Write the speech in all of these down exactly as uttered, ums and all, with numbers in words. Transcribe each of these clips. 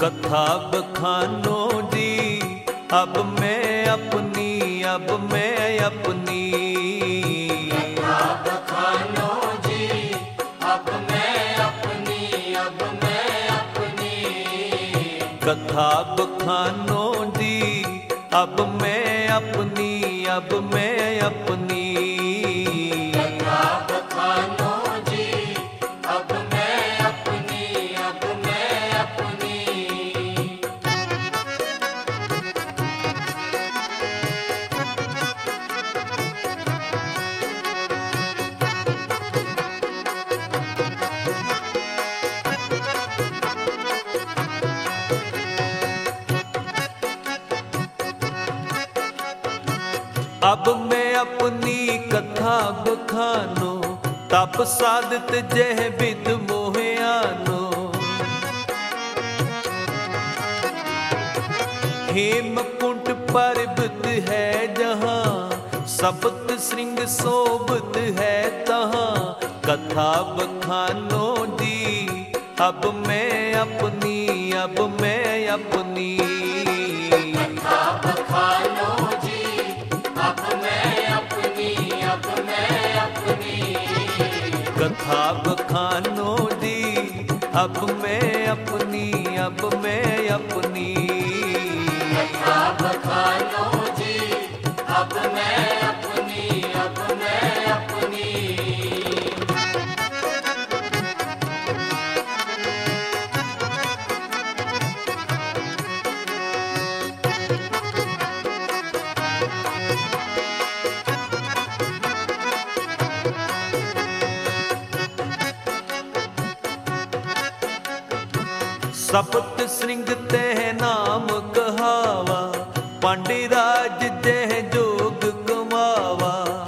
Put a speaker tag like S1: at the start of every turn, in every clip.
S1: कथा बखानो जी अब मैं अपनी, अब मैं अपनी।
S2: कथा बखानो जी अब मैं अपनी, अब मैं अपनी।
S1: कथा बखानो जी अब मैं अपनी, अब मैं अपनी।
S2: कथा बखानो जी अब मैं अपनी, अब मैं अपनी।
S1: अब मैं अपनी कथा बखानो, तप साधत जह विद मोहयानो। हेमकुंट पर्वत है जहाँ, सप्त श्रृंग शोभत है तहाँ। कथा बखानो जी अब मैं अपनी, अब मैं अपनी।
S2: कथा बखानो जी अब मैं अपनी, अब मैं अपनी।
S1: कथा बखानो जी अब मैं अपनी, अब मैं अपनी।
S2: कथा बखानो जी अब मैं अपनी, अब मैं अपनी।
S1: सप्त श्रृंग तह नाम कहावा, पांडे राज जह जोग कमावा।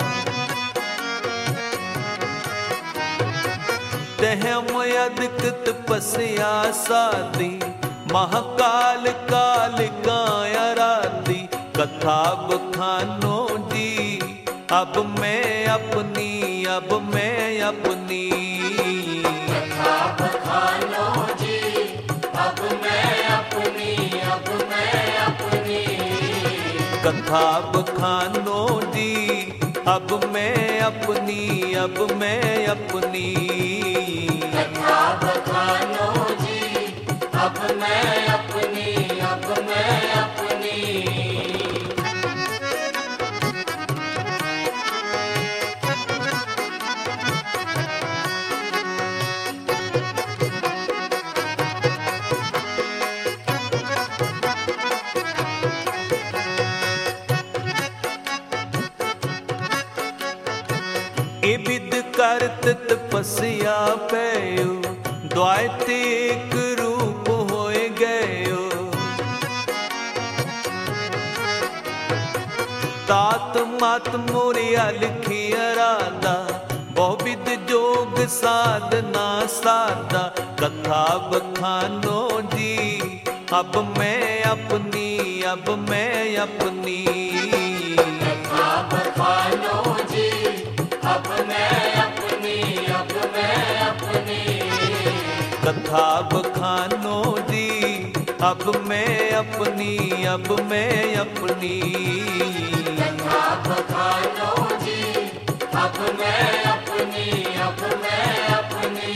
S1: तह मयद तपस्या साधी, महाकाल काल काया राती। कथा बखानो जी अब मैं अपनी, अब मैं अपनी।
S2: कथा बखानो जी अब मैं अपनी, अब मैं अपनी।
S1: कथा बखानो जी अब मैं अपनी, अब मैं अपनी।
S2: कथा बखानो जी अब मैं अपनी, अब मैं अपनी।
S1: ए विद करत तपस्या पैयो, द्वैत एक रूप होए गयो। तात मात मोरे अलखी अराधा, बहुविध जोग साधना साधा। कथा बखानो जी अब मैं अपनी, अब मैं अपनी।
S2: कथा बखानो जी अब मैं अपनी, अब मैं अपनी।
S1: कथा बखानो जी अब मैं अपनी, अब मैं अपनी।
S2: कथा बखानो जी अब मैं अपनी, अब मैं अपनी।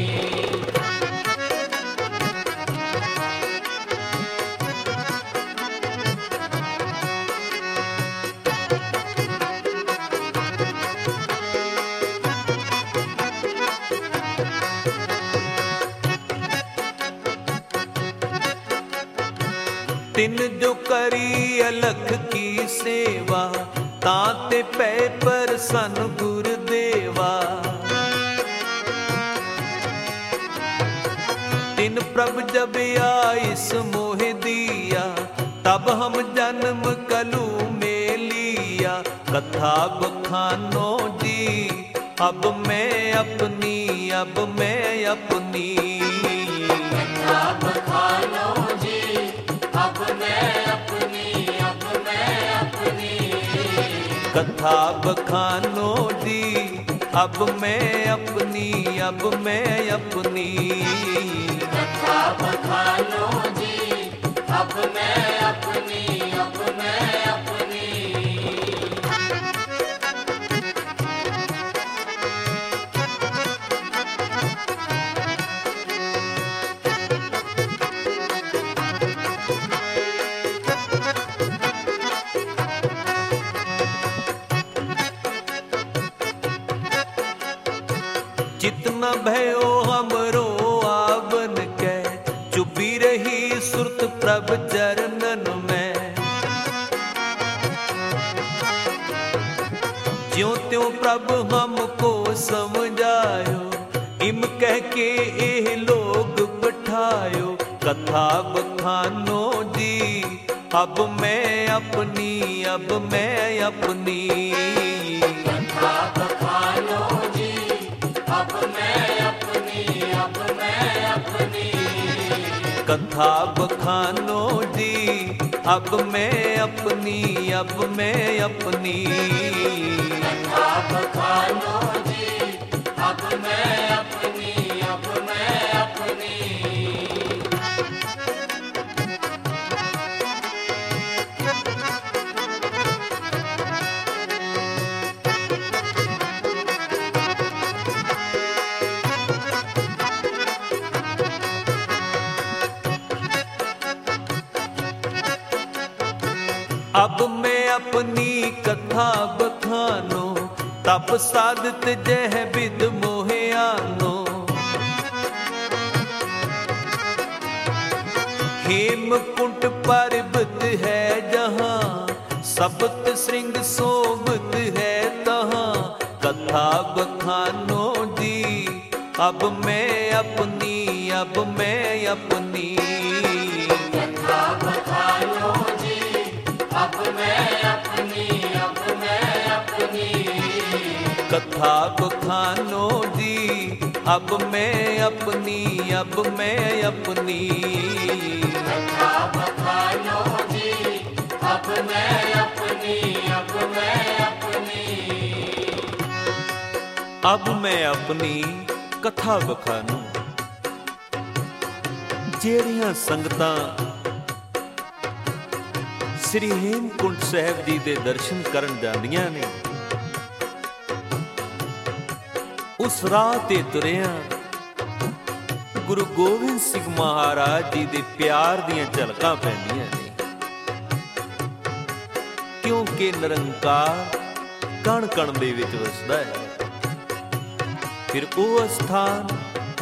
S1: तिन जो करी अलख की सेवा, ताते पै पर सन गुरुदेवा। तिन प्रभ जब आइस मोह दिया, तब हम जन्म कलू में लिया। कथा बखानो जी अब मैं अपनी, अब मैं अपनी।
S2: कथा बखानो जी अब मैं अपनी, अब मैं अपनी।
S1: कथा बखानो जी अब मैं अपनी, अब मैं अपनी।
S2: कथा बखानो जी, अब मैं अपनी, अब मैं अपनी।
S1: जितना भयो हमरो आवन कै, चुपी रही सुरत प्रभ चरणन में। ज्यों त्यों प्रभ हमको समझायो, इम कह के एह लोग बिठायो। कथा बखानो जी, अब मैं अपनी, अब मैं अपनी।
S2: कथा बखानो जी, अब मैं अपनी, अब मैं अपनी।
S1: कथा बखानो जी, अब मैं अपनी, अब मैं अपनी।
S2: कथा बखानो जी, अब मैं अपनी, अब मैं अपनी।
S1: अब मैं अपनी कथा बखानो, तप साधत जह विद मोहे आनो। हेम कुंट पर्वत है जहाँ, सप्त श्रृंग शोभत है तहाँ। कथा बखानो जी, अब मैं अपनी, अब मैं अपनी।
S2: कथा बखानो जी, अब मैं अपनी, अब मैं अपनी।
S1: कथा बखानो जी, अब मैं अपनी, अब मैं अपनी।
S2: कथा बखानो जी, अब मैं अपनी, अब मैं अपनी।
S1: अब मैं अपनी कथा बखानू। ਜਿਹੜੀਆਂ ਸੰਗਤਾਂ ਸ੍ਰੀ ਹੇਮਕੁੰਟ ਸਾਹਿਬ ਜੀ ਦੇ ਦਰਸ਼ਨ ਕਰਨ ਜਾਂਦੀਆਂ ਨੇ, ਉਸ ਰਾਹ ਤੇ ਤੁਰਿਆਂ ਗੁਰੂ ਗੋਬਿੰਦ ਸਿੰਘ ਮਹਾਰਾਜ ਜੀ ਦੇ ਪਿਆਰ ਦੀਆਂ ਝਲਕਾਂ ਪੈਂਦੀਆਂ ਨੇ। ਕਿਉਂਕਿ ਨਿਰੰਕਾਰ ਕਣ ਕਣ ਦੇ ਵਿੱਚ ਵਸਦਾ ਹੈ। ਫਿਰ ਉਹ ਸਥਾਨ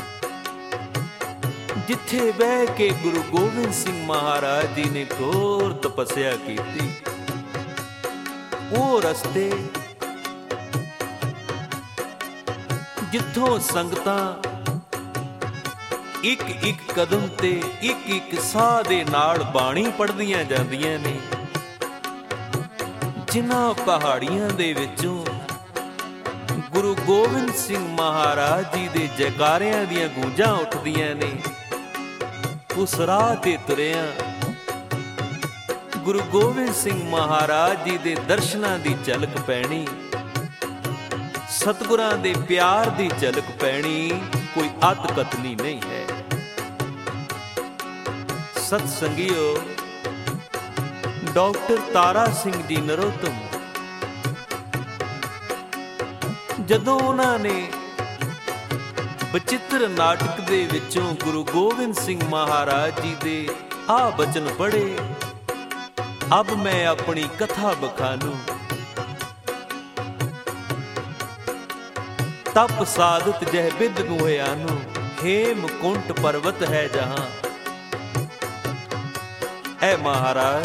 S1: ਜਿੱਥੇ ਬਹਿ ਕੇ ਗੁਰੂ ਗੋਬਿੰਦ ਸਿੰਘ ਮਹਾਰਾਜ ਜੀ ਨੇ ਘੋਰ ਤਪੱਸਿਆ ਕੀਤੀ, ਉਹ ਰਸਤੇ ਜਿੱਥੋਂ ਸੰਗਤਾਂ ਇੱਕ ਇੱਕ ਕਦਮ ਤੇ ਇੱਕ ਇੱਕ ਸਾਹ ਦੇ ਨਾਲ ਬਾਣੀ ਪੜ੍ਹਦੀਆਂ ਜਾਂਦੀਆਂ ਨੇ, ਜਿਨ੍ਹਾਂ ਪਹਾੜੀਆਂ ਦੇ ਵਿੱਚੋਂ ਗੁਰੂ ਗੋਬਿੰਦ ਸਿੰਘ ਮਹਾਰਾਜ ਜੀ ਦੇ ਜੈਕਾਰਿਆਂ ਦੀਆਂ ਗੂੰਜਾਂ ਉੱਠਦੀਆਂ ਨੇ, ਉਸ ਰਾਹ ਤੇ ਤੁਰਿਆਂ ਗੁਰੂ ਗੋਬਿੰਦ ਸਿੰਘ ਮਹਾਰਾਜ ਜੀ ਦੇ ਦਰਸ਼ਨਾਂ ਦੀ ਝਲਕ ਪੈਣੀ, ਸਤਿਗੁਰਾਂ ਦੇ ਪਿਆਰ ਦੀ ਝਲਕ ਪੈਣੀ ਕੋਈ ਅੱਤ ਕਤਨੀ ਨਹੀਂ ਹੈ। ਸਤ ਸੰਗਿਓ, ਡਾਕਟਰ ਤਾਰਾ ਸਿੰਘ ਜੀ ਨਰੋਤਮ ਜਦੋਂ ਉਹਨਾਂ ਨੇ ਬਚਿੱਤਰ ਨਾਟਕ ਦੇ ਵਿੱਚੋਂ ਗੁਰੂ ਗੋਬਿੰਦ ਸਿੰਘ ਮਹਾਰਾਜ ਜੀ ਦੇ ਆਹ ਬਚਨ ਪੜ੍ਹੇ, ਅਬ ਮੈਂ ਆਪਣੀ ਕਥਾ ਬਖਾਨੂ, ਤਪ ਸਾਧਤ ਜਹ ਬਿਦ ਗੁਹਿਆਨੂ, ਹੇਮਕੁੰਟ ਪਰਵਤ ਹੈ ਜਹਾਂ। ਐ ਮਹਾਰਾਜ,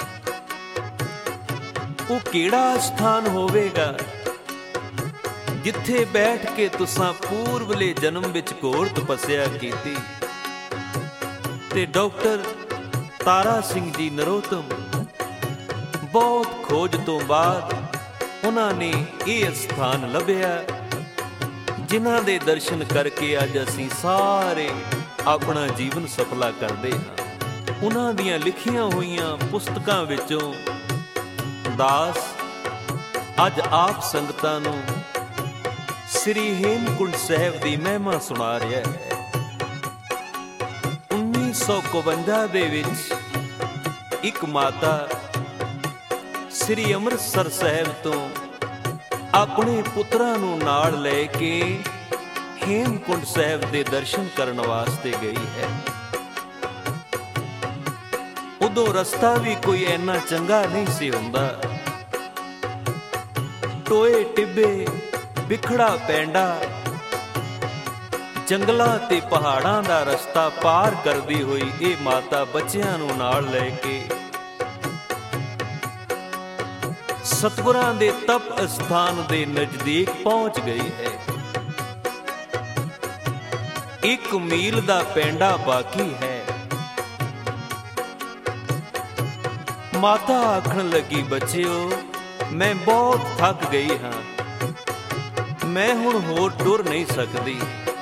S1: ਉਹ ਕਿਹੜਾ ਸਥਾਨ ਹੋਵੇਗਾ ਜਿੱਥੇ ਬੈਠ ਕੇ ਤੁਸਾਂ ਪੂਰਬਲੇ ਜਨਮ ਵਿੱਚ ਘੋਰ ਤਪੱਸਿਆ ਕੀਤੀ। ਤੇ ਡਾਕਟਰ ਤਾਰਾ ਸਿੰਘ ਜੀ ਨਰੋਤਮ ਬਹੁਤ ਖੋਜ ਤੋਂ ਬਾਅਦ ਉਹਨਾਂ ਨੇ ਇਹ ਸਥਾਨ ਲੱਭਿਆ, ਜਿਨ੍ਹਾਂ ਦੇ ਦਰਸ਼ਨ ਕਰਕੇ ਅੱਜ ਅਸੀਂ ਸਾਰੇ ਆਪਣਾ ਜੀਵਨ ਸਫਲਾ ਕਰਦੇ ਹਾਂ। ਉਹਨਾਂ ਦੀਆਂ ਲਿਖੀਆਂ ਹੋਈਆਂ ਪੁਸਤਕਾਂ ਵਿੱਚੋਂ ਦਾਸ ਅੱਜ ਆਪ ਸੰਗਤਾਂ ਨੂੰ ਸ੍ਰੀ ਹੇਮਕੁੰਟ ਸਾਹਿਬ ਦੀ ਮਹਿਮਾ ਸੁਣਾ ਰਿਹਾ ਹੈ। ਉੱਨੀ ਸੌ ਇਕਵੰਜਾ ਦੇ ਵਿੱਚ ਇੱਕ ਮਾਤਾ ਸ੍ਰੀ ਅੰਮ੍ਰਿਤਸਰ ਸਾਹਿਬ ਤੋਂ ਆਪਣੇ ਪੁੱਤਰਾਂ ਨੂੰ ਨਾਲ ਲੈ ਕੇ ਹੇਮਕੁੰਟ ਸਾਹਿਬ ਦੇ ਦਰਸ਼ਨ ਕਰਨ ਵਾਸਤੇ ਗਈ ਹੈ। ਉਦੋਂ ਰਸਤਾ ਵੀ ਕੋਈ ਇੰਨਾ ਚੰਗਾ ਨਹੀਂ ਸੀ ਹੁੰਦਾ। ਟੋਏ ਟਿੱਬੇ, ਬਿਖੜਾ ਪੈਂਡਾ, ਜੰਗਲਾਂ ਤੇ ਪਹਾੜਾਂ ਦਾ ਰਸਤਾ ਪਾਰ ਕਰਦੀ ਹੋਈ ਇਹ ਮਾਤਾ ਬੱਚਿਆਂ ਨੂੰ ਨਾਲ ਲੈ ਕੇ ਸਤਿਗੁਰਾਂ ਦੇ ਤਪ ਅਸਥਾਨ ਦੇ ਨਜ਼ਦੀਕ ਪਹੁੰਚ ਗਈ ਹੈ। ਇੱਕ ਮੀਲ ਦਾ ਪੈਂਡਾ ਬਾਕੀ ਹੈ। ਮਾਤਾ ਆਖਣ ਲੱਗੀ, ਬੱਚਿਓ, ਮੈਂ ਬਹੁਤ ਥੱਕ ਗਈ ਹਾਂ, ਮੈਂ ਹੁਣ ਹੋਰ ਟੁਰ ਨਹੀਂ ਸਕਦੀ।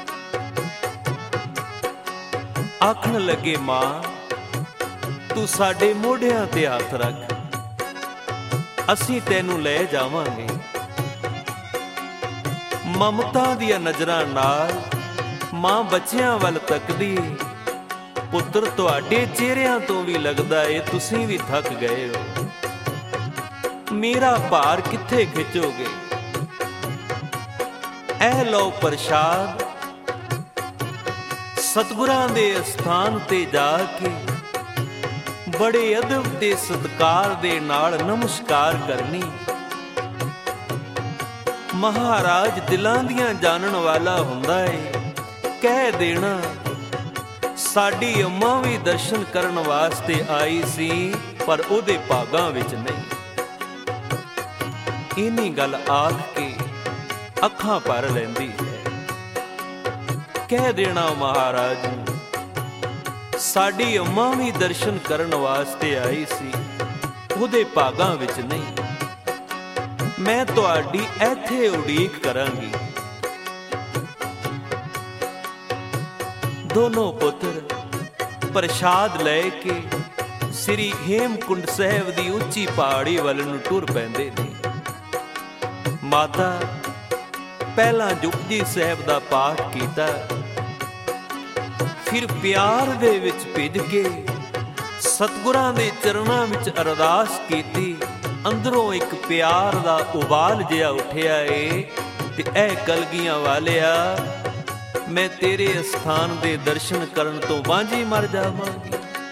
S1: ਆਖਣ ਲੱਗੇ, ਮਾਂ, ਤੂੰ ਸਾਡੇ ਮੋਢਿਆਂ ਤੇ ਹੱਥ ਰੱਖ, ਅਸੀਂ ਤੈਨੂੰ ਲੈ ਜਾਵਾਂਗੇ। ਮਮਤਾ ਦੀਆਂ ਨਜ਼ਰਾਂ ਨਾਲ ਮਾਂ ਬੱਚਿਆਂ ਵੱਲ ਤੱਕਦੀ। ਪੁੱਤਰ, ਤੁਹਾਡੇ ਚਿਹਰਿਆਂ ਤੋਂ ਵੀ ਲੱਗਦਾ ਏ ਤੁਸੀਂ ਵੀ ਥੱਕ ਗਏ ਹੋ। ਮੇਰਾ ਭਾਰ ਕਿੱਥੇ ਖਿੱਚੋਗੇ? ਇਹ ਲਓ ਪ੍ਰਸ਼ਾਦ। ਸਤਿਗੁਰਾਂ ਦੇ ਅਸਥਾਨ ਤੇ ਜਾ ਕੇ ਬੜੇ ਅਦਬ ਤੇ ਸਤਿਕਾਰ ਦੇ ਨਾਲ ਨਮਸਕਾਰ ਕਰਨੀ। ਮਹਾਰਾਜ ਦਿਲਾਂ ਦੀਆਂ ਜਾਣਨ ਵਾਲਾ ਹੁੰਦਾ ਏ। ਕਹਿ ਦੇਣਾ, ਸਾਡੀ ਅੰਮਾ ਵੀ ਦਰਸ਼ਨ ਕਰਨ ਵਾਸਤੇ ਆਈ ਸੀ, ਪਰ ਉਹਦੇ ਭਾਗਾਂ ਵਿੱਚ ਨਹੀਂ। ਇੰਨੀ ਗੱਲ ਆਖ ਕੇ ਅੱਖਾਂ ਭਰ ਲੈਂਦੀ ਹੈ। ਕਹਿ ਦੇਣਾ ਮਹਾਰਾਜ ਨੂੰ, ਸਾਡੀ ਅੰਮਾ ਵੀ ਦਰਸ਼ਨ ਕਰਨ ਵਾਸਤੇ ਆਈ ਸੀ, ਉਹਦੇ ਭਾਗਾਂ ਵਿੱਚ ਨਹੀਂ। ਮੈਂ ਤੁਹਾਡੀ ਇੱਥੇ ਉਡੀਕ ਕਰਾਂਗੀ। ਦੋਨੋਂ ਪੁੱਤਰ ਪ੍ਰਸ਼ਾਦ ਲੈ ਕੇ ਸ੍ਰੀ ਹੇਮਕੁੰਟ ਸਾਹਿਬ ਦੀ ਉੱਚੀ ਪਹਾੜੀ ਵੱਲ ਨੂੰ ਟੁਰ ਪੈਂਦੇ ਨੇ। ਮਾਤਾ ਪਹਿਲਾਂ ਜਪਜੀ ਸਾਹਿਬ ਦਾ ਪਾਠ ਕੀਤਾ, ਫਿਰ ਪਿਆਰ ਦੇ ਵਿੱਚ ਭਿੱਜ ਕੇ ਸਤਿਗੁਰਾਂ ਦੇ ਚਰਨਾਂ ਵਿੱਚ ਅਰਦਾਸ ਕੀਤੀ। ਅੰਦਰੋਂ ਇੱਕ ਪਿਆਰ ਦਾ ਉਬਾਲ ਜਿਹਾ ਉੱਠਿਆ ਏ ਤੇ ਇਹ ਕਲਗੀਆਂ ਵਾਲਿਆ, ਮੈਂ ਤੇਰੇ ਅਸਥਾਨ ਦੇ ਦਰਸ਼ਨ ਕਰਨ ਤੋਂ ਵਾਂਝੀ ਮਰ ਜਾਵਾਂਗੀ।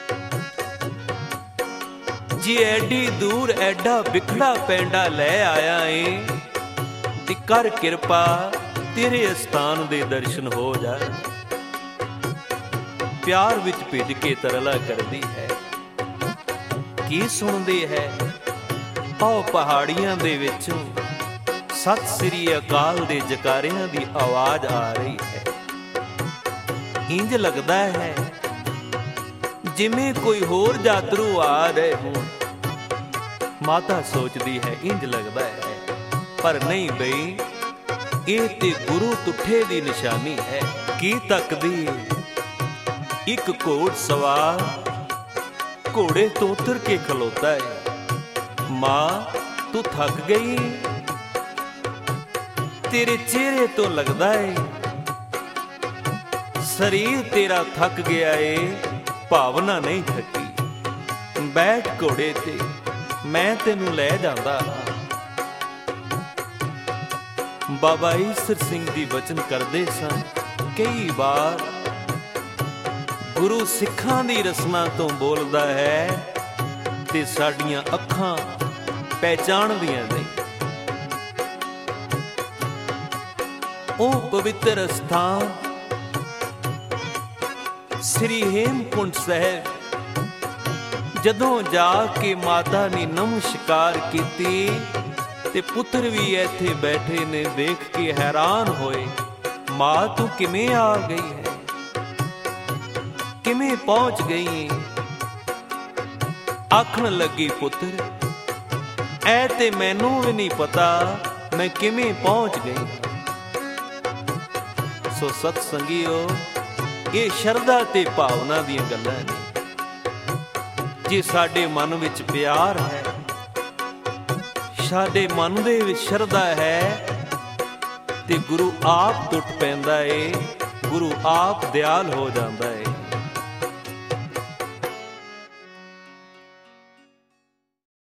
S1: ਜੀ ਐਡੀ ਦੂਰ ਐਡਾ ਬਿਖੜਾ ਪੈਂਡਾ ਲੈ ਆਇਆ ਏ ਤੇ ਕਰ ਕਿਰਪਾ ਤੇਰੇ ਅਸਥਾਨ ਦੇ ਦਰਸ਼ਨ ਹੋ ਜਾਣ। ਪਿਆਰ ਵਿੱਚ ਭਿੱਜ ਕੇ ਤਰਲਾ ਕਰਦੀ ਹੈ। ਕੀ ਸੁਣਦੀ ਹੈ? ਆਓ ਪਹਾੜੀਆਂ ਦੇ ਵਿੱਚੋਂ ਸਤਿ ਸ੍ਰੀ ਅਕਾਲ ਦੇ ਜਕਾਰਿਆਂ ਦੀ ਆਵਾਜ਼ ਆ ਰਹੀ ਹੈ। ਇੰਜ ਲੱਗਦਾ ਹੈ ਜਿਵੇਂ ਕੋਈ ਹੋਰ ਯਾਤਰੂ ਆ ਰਹੇ ਹੋਣ। ਮਾਤਾ ਸੋਚਦੀ ਹੈ, ਇੰਜ ਲੱਗਦਾ ਹੈ, ਪਰ ਨਹੀਂ ਬਈ, ਇਹ ਤੇ ਗੁਰੂ ਤੁੱਠੇ ਦੀ ਨਿਸ਼ਾਨੀ ਹੈ। ਕੀ ਤੱਕਦੀ? ਇੱਕ ਘੋੜ ਸਵਾਰ ਘੋੜੇ ਤੋਂ ਉਤਰ ਕੇ ਖਲੋਤਾ ਹੈ। ਮਾਂ, ਤੂੰ ਥੱਕ ਗਈ? ਤੇਰੇ ਚਿਹਰੇ ਤੋਂ ਲੱਗਦਾ ਏ ਸਰੀਰ ਤੇਰਾ ਥੱਕ ਗਿਆ ਏ, ਭਾਵਨਾ ਨਹੀਂ ਥੱਕੀ। ਬੈਠ ਘੋੜੇ ਤੇ, ਮੈਂ ਤੈਨੂੰ ਲੈ ਜਾਂਦਾ ਹਾਂ। ਬਾਬਾ ਈਸਰ ਸਿੰਘ ਜੀ ਬਚਨ ਕਰਦੇ ਸਨ, ਕਈ ਵਾਰ ਗੁਰੂ ਸਿੱਖਾਂ ਦੀ ਰਸਨਾ ਤੋਂ ਬੋਲਦਾ ਹੈ ਤੇ ਸਾਡੀਆਂ ਅੱਖਾਂ ਪਹਿਚਾਣਦੀਆਂ ਨਹੀਂ। ਉਹ ਪਵਿੱਤਰ ਸਥਾਨ ਸ੍ਰੀ ਹੇਮਕੁੰਟ ਸਾਹਿਬ ਜਦੋਂ ਜਾ ਕੇ ਮਾਤਾ ਨੇ ਨਮਸਕਾਰ ਕੀਤੀ ਤੇ ਪੁੱਤਰ ਵੀ ਇੱਥੇ ਬੈਠੇ ਨੇ, ਦੇਖ ਕੇ ਹੈਰਾਨ ਹੋਏ। ਮਾਂ, ਤੂੰ ਕਿਵੇਂ ਆ ਗਈ ਹੈ? ਕਿਵੇਂ ਪਹੁੰਚ ਗਈ? ਆਖਣ ਲੱਗੀ, ਪੁੱਤਰ, ਐ ਤੇ ਮੈਨੂੰ ਵੀ ਨਹੀਂ ਪਤਾ ਮੈਂ ਕਿਵੇਂ ਪਹੁੰਚ ਗਈ। ਸੋ ਸਤ ਸੰਗੀਓ, ਇਹ ਸ਼ਰਧਾ ਤੇ ਭਾਵਨਾ ਦੀਆਂ ਗੱਲਾਂ ਨੇ। ਜੇ ਸਾਡੇ ਮਨ ਵਿੱਚ ਪਿਆਰ ਹੈ, ਸਾਡੇ ਮਨ ਦੇ ਵਿੱਚ ਸ਼ਰਧਾ ਹੈ, ਤੇ ਗੁਰੂ ਆਪ ਟੁੱਟ ਪੈਂਦਾ ਏ, ਗੁਰੂ ਆਪ ਦਿਆਲ ਹੋ ਜਾਂਦਾ ਏ।